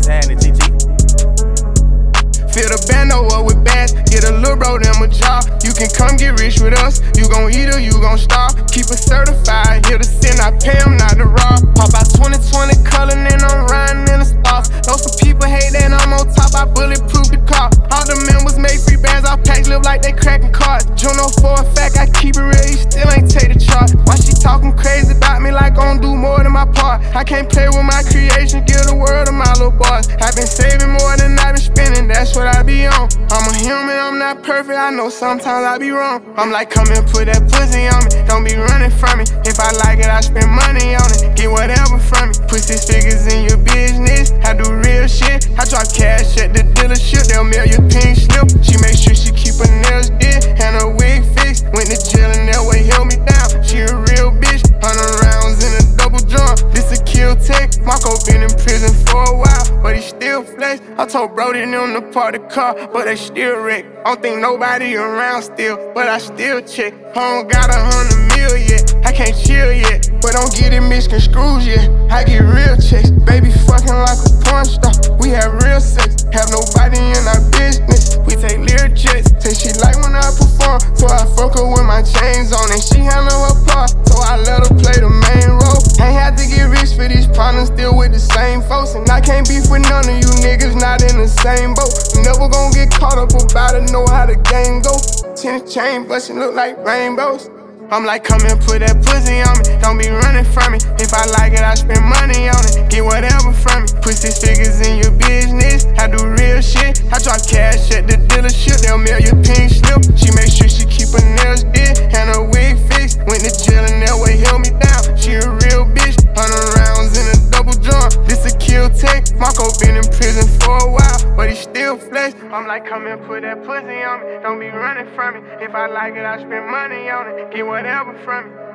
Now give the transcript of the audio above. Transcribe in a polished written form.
What's happening, TT? Fill the bando up with bags, get a little bro them a job. You can come get rich with us, you gon' eat or you gon' starve. Keep it certified, here to sin, I pay them not to rob. Pop out 2020 color, and I'm riding in the stars. Know some people hate that I'm on top, I bulletproof the car. All the members make free bands, all packs live like they cracking cards. Juno for a fact, I keep it real, you still ain't take the charge. Why she talking crazy about me like gon' do more than my part? I can't play with my creation, give the world to my little boys. I've been saving more than I've been spending, that's what I be on. I'm a human, I'm not perfect, I know sometimes I be wrong. I'm like, come and put that pussy on me, don't be running from me. If I like it, I spend money on it, get whatever from me. Put 6 figures in your business, I do real shit. I drop cash at the dealership, they'll mail your pink slip. She make sure she keep her nails did and her wig fixed. Went to jail and that way held me down. She a real bitch, 100 rounds in a double drum. This a kill tech, Marco been in prison for a while, but he still flex. I told Brody them to park the car, but they still wreck. I don't think nobody around still, but I still check. I don't got 100 mil yet, I can't chill yet, but don't get it misconstrued yet. I get real checks, baby fucking like a porn star. We have real sex, have nobody in our business. We take lyric checks, say she like when I perform, so I fuck her with my chains on, and she handle her part, so I let her play the main role. Ain't had to get rich for these partners, still with the same folks, and I can't beef with none of you niggas, not in the same boat. Never gon' get caught up about it, know how the game go. 10 chain bustin' look like rainbows. I'm like, come and put that pussy on me, don't be running from me. If I like it, I spend money on it, get whatever from me. Put 6 figures in your business, I do real shit. I drop cash at the dealership, they'll mail your pink slip. She make sure she keep her nails did and her wig fixed. Went to jail and that way held me down. She a real bitch, 100 rounds in a double drum. This a kill tech, Marco been in prison for a while, but he still flex. I'm like, come and put that pussy on me, don't be running from me. If I like it, I spend money on it, get whatever from me.